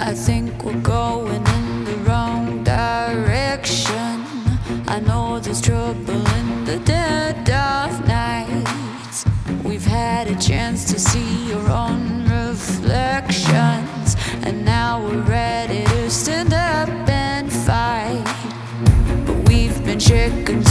I think we're going in the wrong direction. I know there's trouble in the dead of night. We've had a chance to see your own reflections, and now we're ready to stand up and fight. But we've been shaken